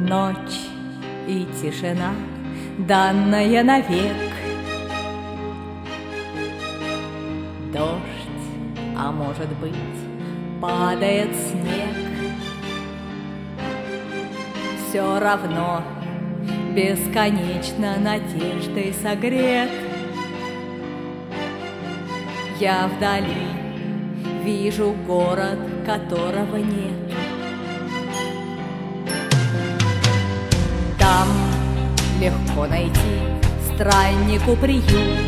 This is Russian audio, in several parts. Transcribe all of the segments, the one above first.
Ночь и тишина, данная навек. Дождь, а может быть, падает снег. Все равно бесконечно надеждой согрет. Я вдали вижу город, которого нет. Там легко найти страннику приют.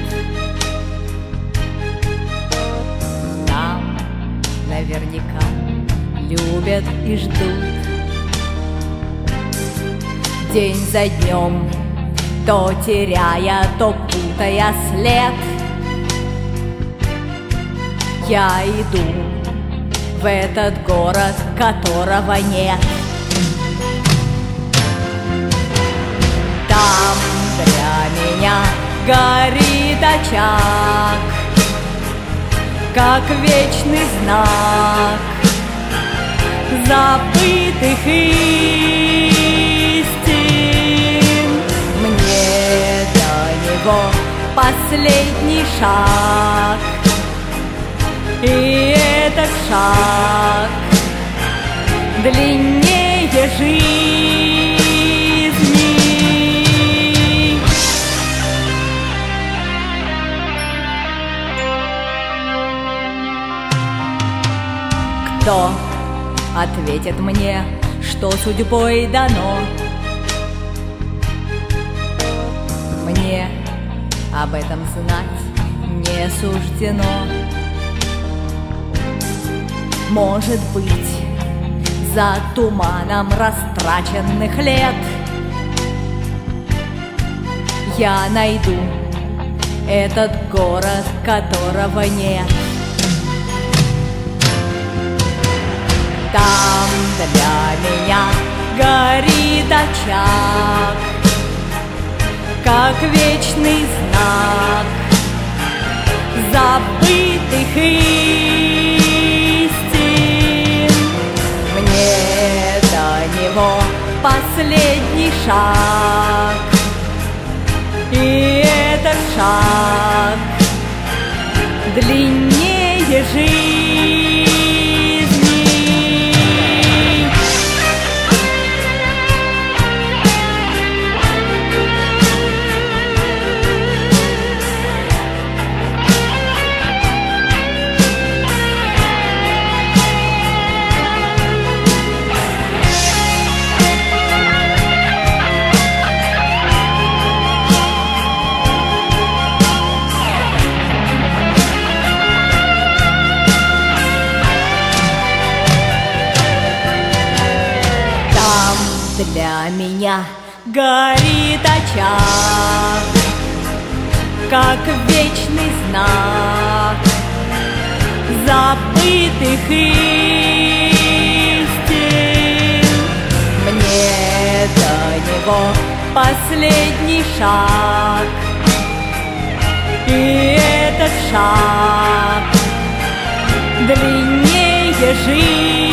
Нам наверняка любят и ждут. День за днем, то теряя, то путая след, я иду в этот город, которого нет. Там для меня горит очаг, как вечный знак забытых истин. Мне до него последний шаг, и этот шаг длиннее жизни. Кто ответит мне, что судьбой дано? Мне об этом знать не суждено. Может быть, за туманом растраченных лет я найду этот город, которого нет. Там для меня горит очаг, как вечный знак забытых истин. Мне до него последний шаг, и этот шаг длиннее жизни. Для меня горит очаг, как вечный знак забытых истин. Мне до него последний шаг, и этот шаг длиннее жизни.